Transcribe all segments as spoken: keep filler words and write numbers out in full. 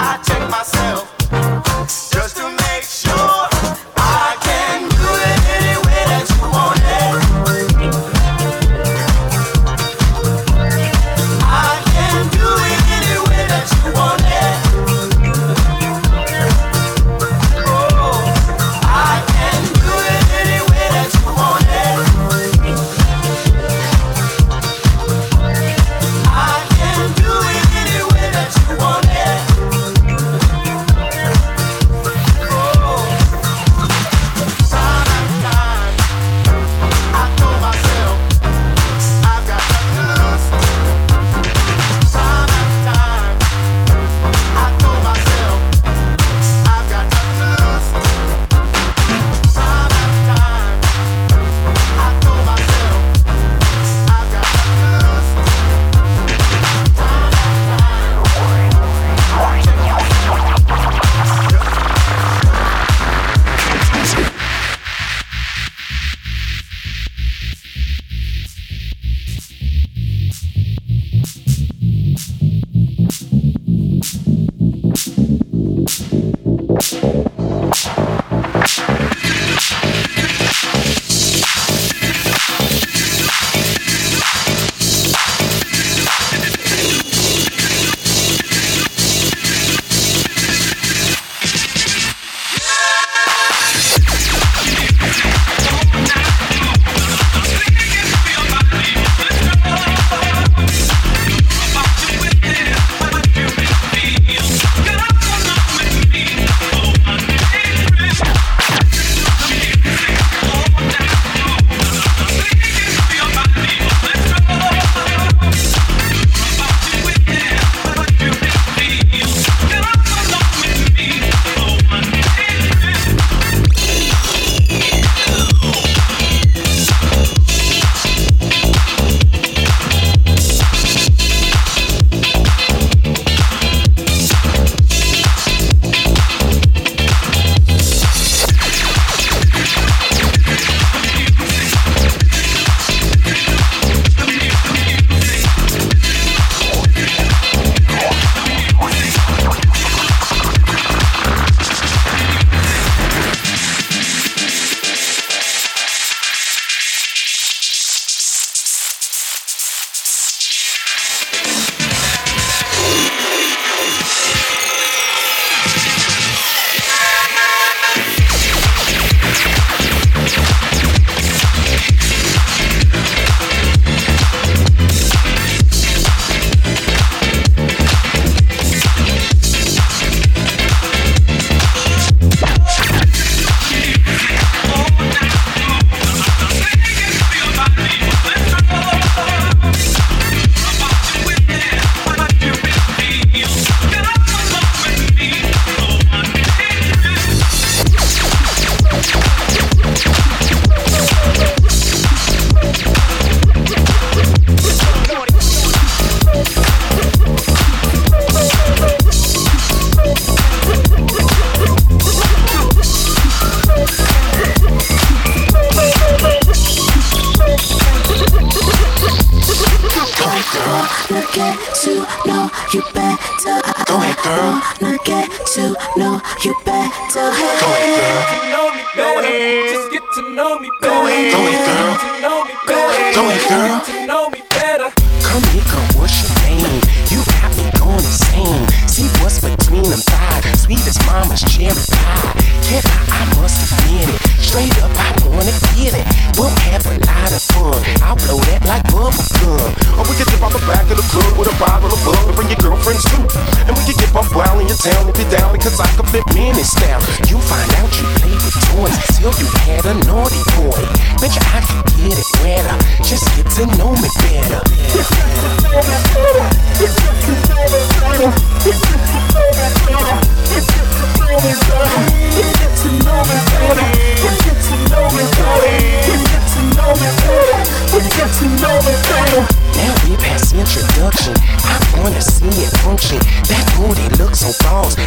Let me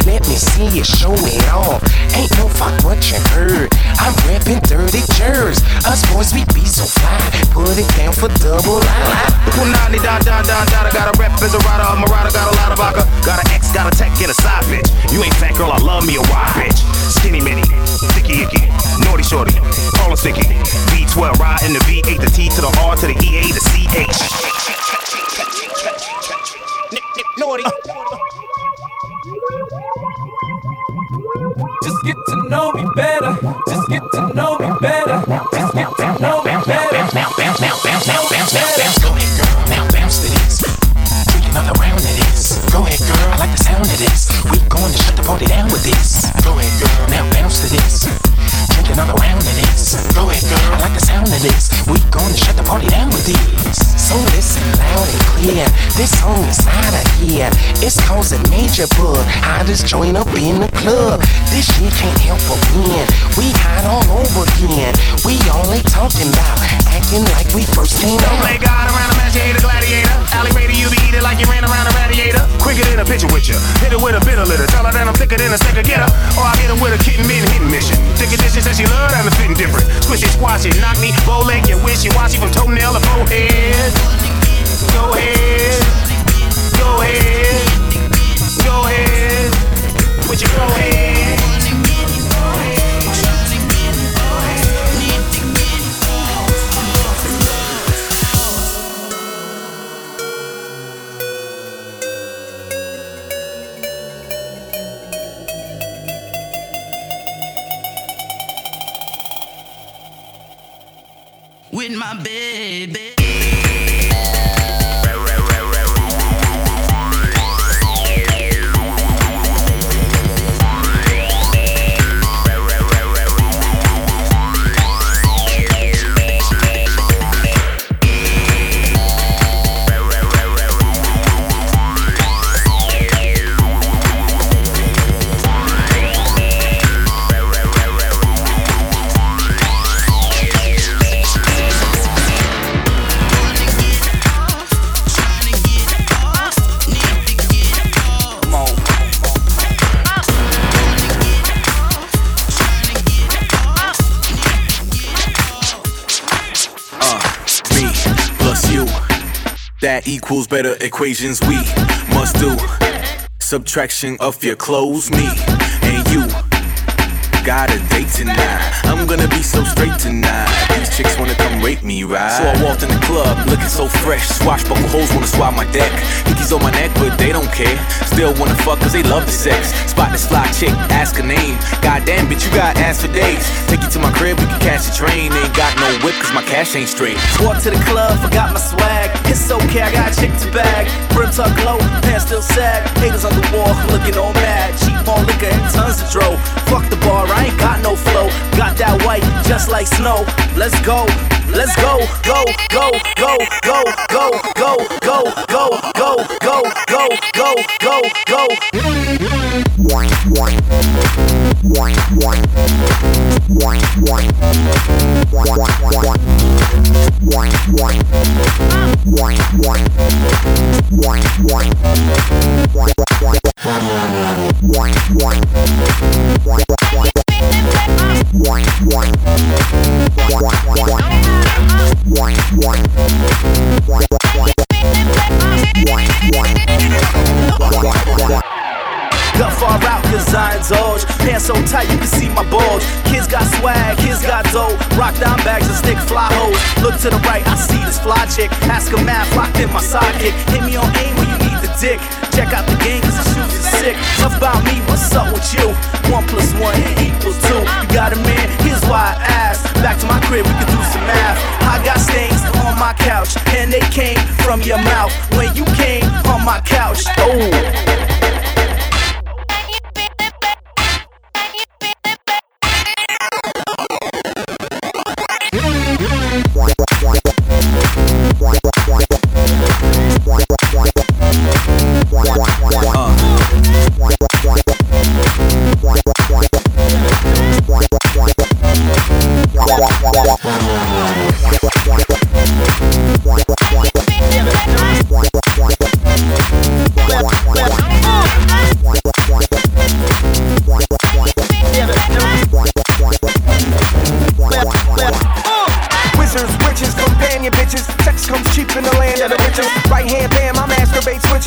see it, show it off. Ain't no fuck what you heard. I'm reppin' dirty jers. Us boys, we be so fly. Put it down for double I. Punani da da da da. Got a rep as a rider. My rider got a lot of vodka. Got an ex, got a tech, get a side bitch. You ain't fat girl, I love me a wide bitch. Skinny mini, thicky icky, naughty shorty, call her sticky. B twelve, ride in the V eight, the T to the R to the E A to C H. Naughty. Just get to know me better. Just get to know me better. Just get to know me better. Now bounce, now bounce, now bounce, now bounce. Go ahead, girl. Now bounce to this. Take another round of this. Go ahead, girl. I like the sound of this. We going to shut the party down with this. Go ahead, girl. Now bounce to this. Take another round of this. Go ahead, girl. I like the sound of this. We going to shut the party down with this. So listen loud and clear. This song is out of here. It's causing major bug. I just join up in the club. This shit can't help but win. We hide all over again. We only talking about acting like we first came out. Don't play God around a match, you hate a gladiator. Alley Raider, you be eating like you ran around a radiator. Quicker than a picture with you. Hit her with a bit of litter. Tell her that I'm thicker than a sticker getter. Or I hit her with a kitten min hitting mission. Thicker dishes that she love and it's fitting different. Squishy squashy, knock me, bow leg, you wishy washy from toenail to forehead. Go ahead, go ahead, go ahead, put your go ahead. With my baby. That equals better equations we must do. Subtraction of your clothes, me and you. Got a date tonight. I'm gonna be so straight tonight. These chicks wanna come rape me, right? So I walked in the club, looking so fresh. Swashbuckle hoes wanna swap my deck. Hickeys on my neck, but they don't care. Still wanna fuck cause they love the sex. Spot this fly chick, ask her name. Goddamn, bitch, you got ass for days. Take you to my crib, we can catch a train. Ain't got no whip cause my cash ain't straight. Walk to the club, forgot my swag. It's okay, I got a chick to bag. Brim tuck low, pants still sag. Haters on the wall, looking all mad. Cheap more liquor and tons of dro. Fuck the bar, I ain't got no flow. Got that white, just like snow. Let's go, let's go, go, go, go, go, go, go, go, go, go, go, go, go, go, go. Got far out cause I indulge. Pants so tight you can see my bulge. Kids got swag, kids got dough. Rock down bags and stick fly hoes. Look to the right, I see this fly chick. Ask her math, locked in my sidekick. Hit me on aim when you need the dick. Check out the game cause the shoes is sick. Tough about me, what's up with you? One plus one equals two. You got a man, here's why I asked. Back to my crib, we can do some math. I got stains on my couch, and they came from your mouth when you came on my couch. Oh. Well,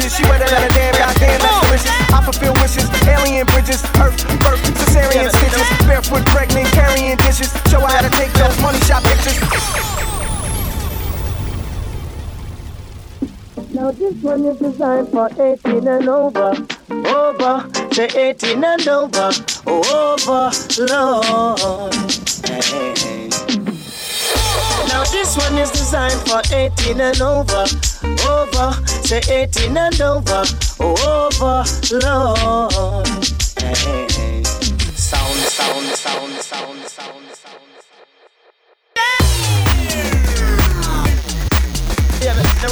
bitches. She wetter than a damn goddamn, that's delicious. I fulfill wishes, alien bridges, earth, birth, cesarean stitches. Barefoot, pregnant, carrying dishes. Show her how to take those money shot pictures. Now this one is designed for eighteen and over. Over, say eighteen and over. Over, Lord. Hey, hey. Now this one is designed for eighteen and over. Over, say eighteen and over. Over, Lord. Hey, hey. Sound, sound, sound, sound, sound, sound. Yeah, yeah.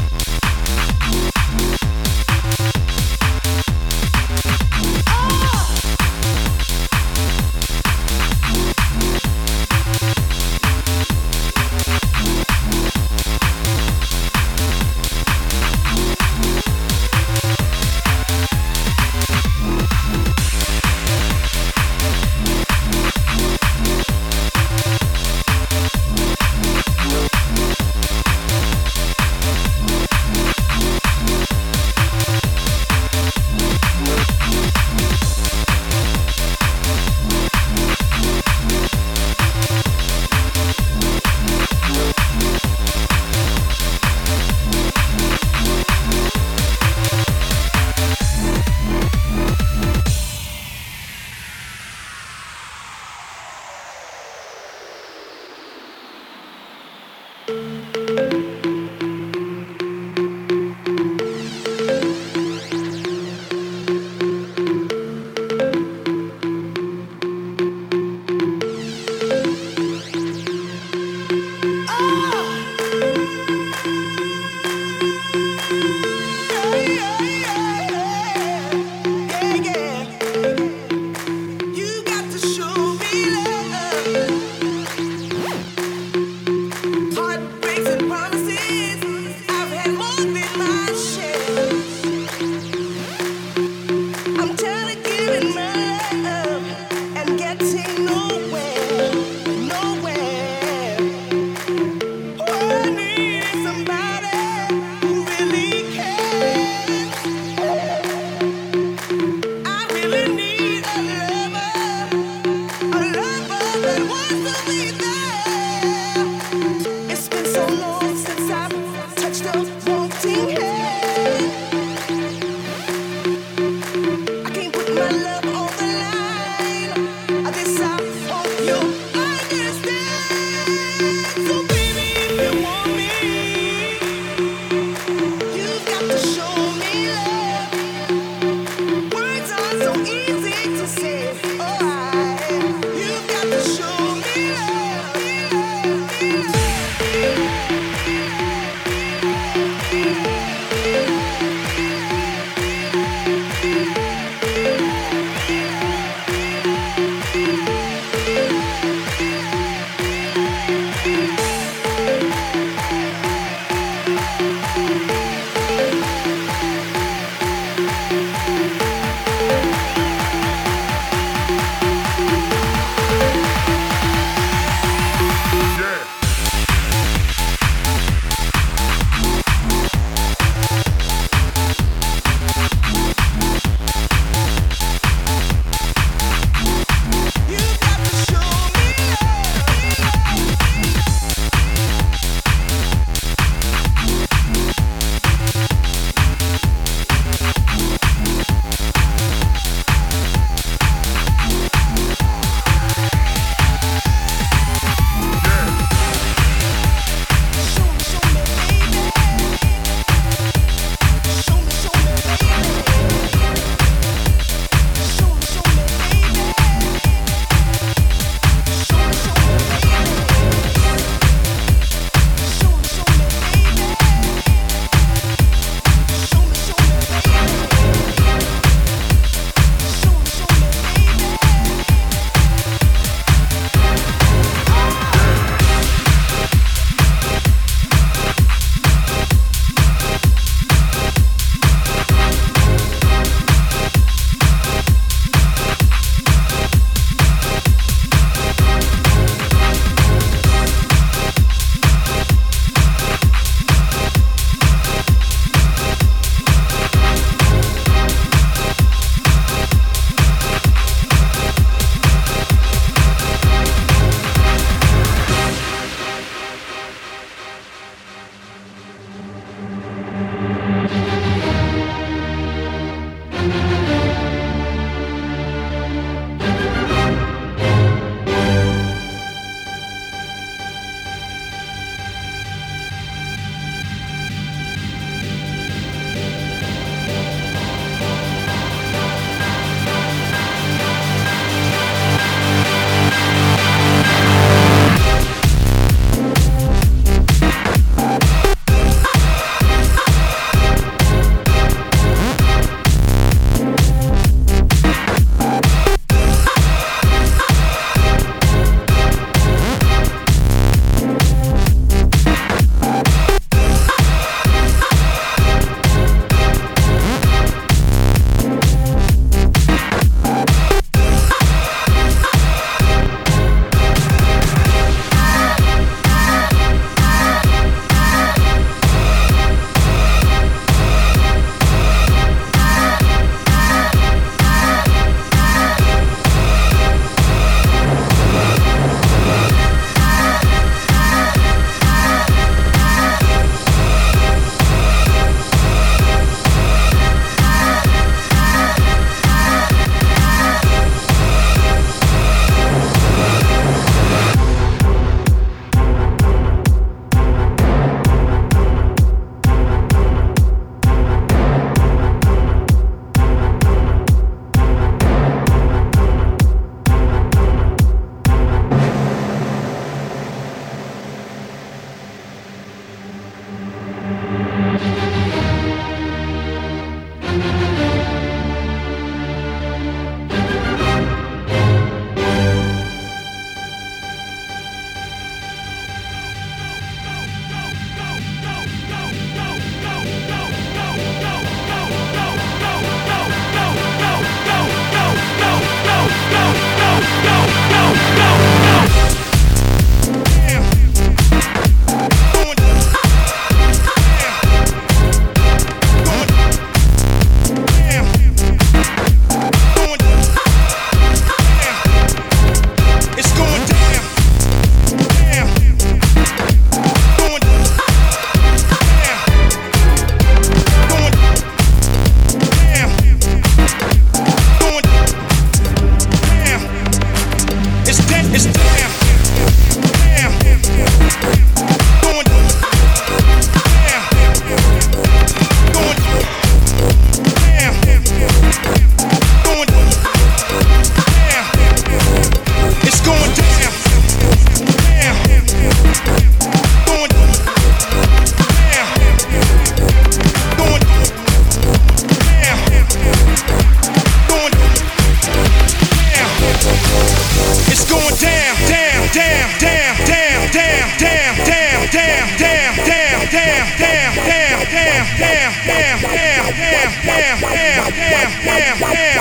Oh!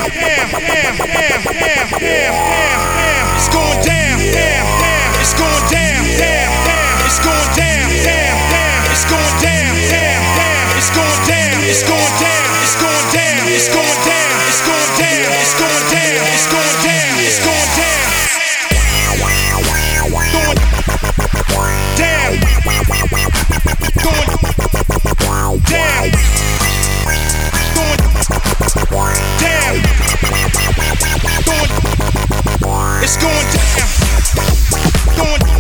down, down, down, down, down, down, down. It's going down, down, down. It's going down, down, down. It's going down, down, down. It's going down, down, down. It's going down, it's going down, it's going down, it's going down, it's going down, it's going down, it's going down, it's going down. Going down. Going down. Going down. Going. It's going down. Going down.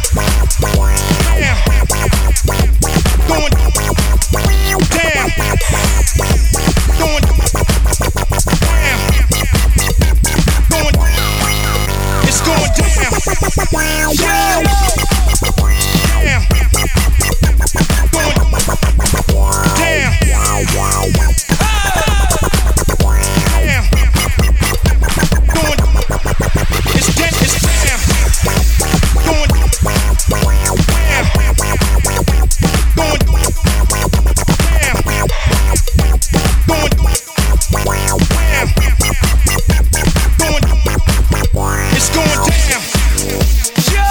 Going down. Going down. Going. It's going down. Yeah. Down. Going down. Down. Going. It's down. It's down. Going down. Going down. Going down. It's going down. Yo!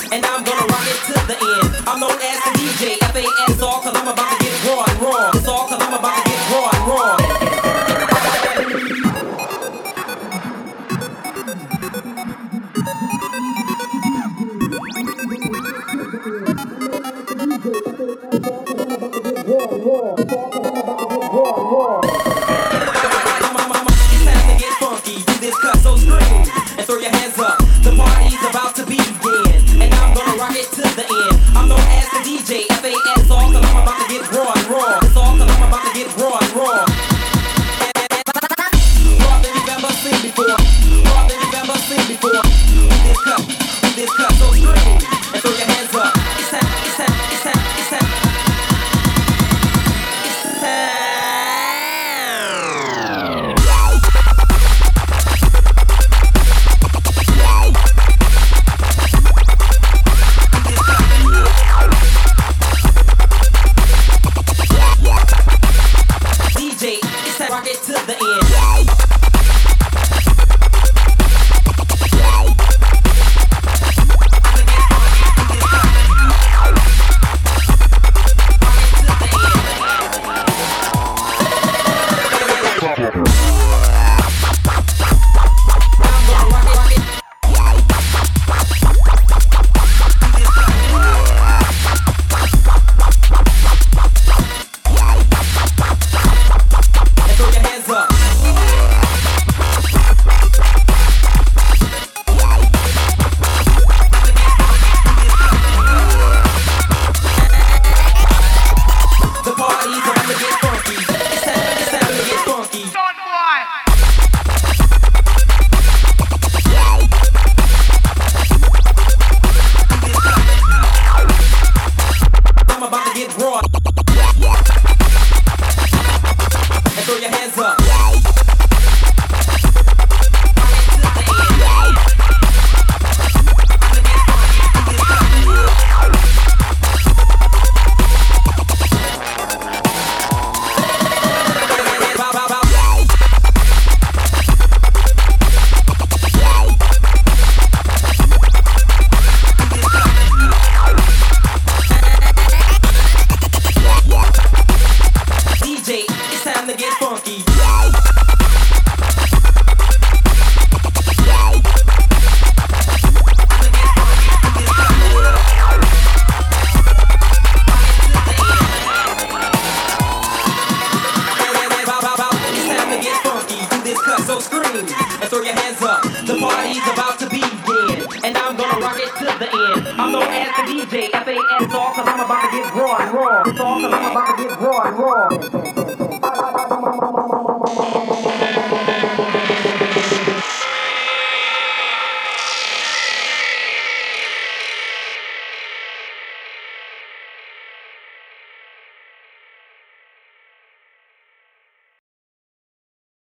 and I'm gonna rock it to the end. I'm known as the D J, F A S all, cause I'm about to get raw and raw. It's all cause I'm about to get raw and raw. It's time to get funky, do this cut, so scream and throw your hands up. The party's about to begin, and I'm gonna rock it to the end. I'm known as the D J, F A S all, cause I'm about to get raw and raw. It's all cause I'm about to get raw and raw. More than you've ever seen before. More than you've ever seen before. Do this cut, do this cut, so scream and throw your hands up. It's time, it's time, it's time, it's time. It's time. D J, it's time to rock it to the end. D J, F A S all, cause I'm about to get raw and raw. It's all cause I'm about to get raw and raw.